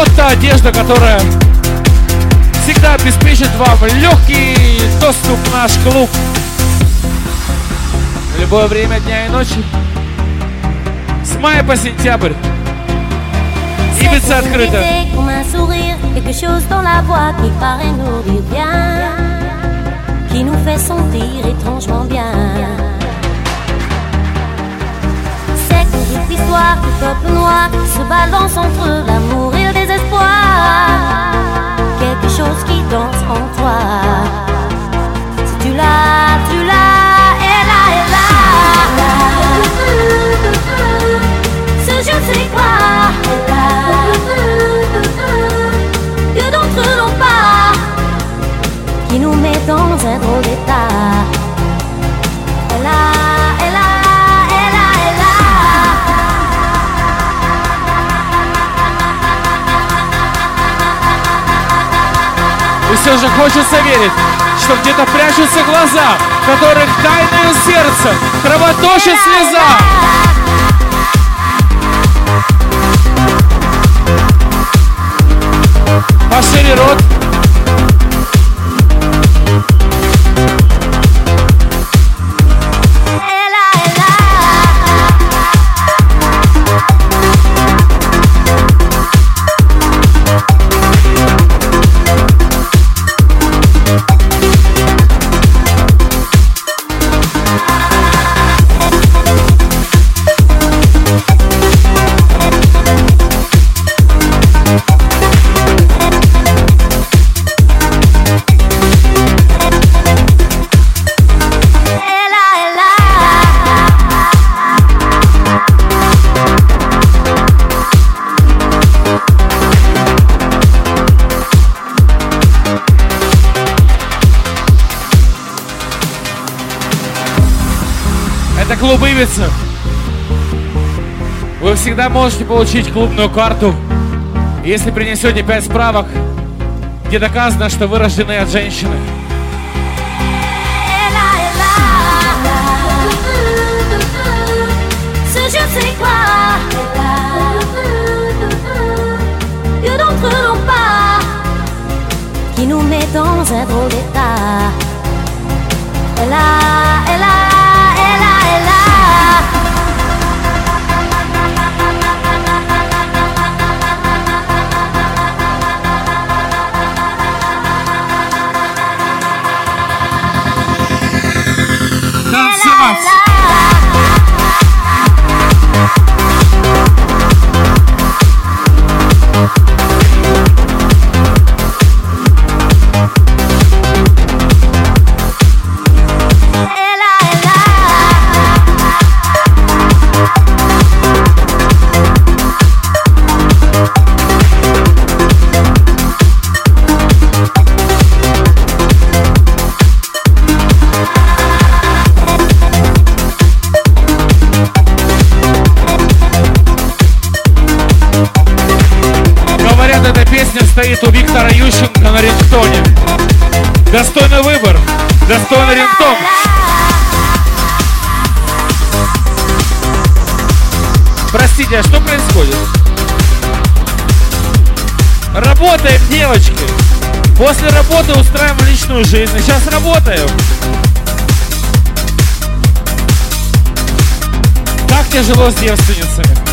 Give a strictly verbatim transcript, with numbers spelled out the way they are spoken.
Вот та одежда, которая всегда обеспечит вам легкий доступ в наш клуб в любое время дня и ночи. С мая по сентябрь. Ибица открыта. Quelque chose dans la voix qui paraît nous dire bien, qui nous fait sentir étrangement bien. C'est toute l'histoire du peuple noir qui se balance entre l'amour et le désespoir. Quelque chose qui danse en toi. Si tu l'as, tu l'as, elle a, elle a. Ce je ne sais quoi. Que d'entre nos pas qui nous met dans un drôle d'état. Elle a, elle a, elle a, elle a. И все же хочется верить, что где-то прячутся глаза, в которых тайное сердце кровоточит слеза. Пошире рот. Это клуб Ибица. Вы всегда можете получить клубную карту, если принесете пять справок, где доказано, что вы рождены от женщины. Qui nous met dans un drôle d'état. Elle a, elle a, elle a, elle a. Танцевать. Стоит у Виктора Ющенко на рингтоне. Достойный выбор, достойный рингтон. Простите, а что происходит? Работаем, девочки. После работы устраиваем личную жизнь. Сейчас работаем. Как тяжело с девственницами.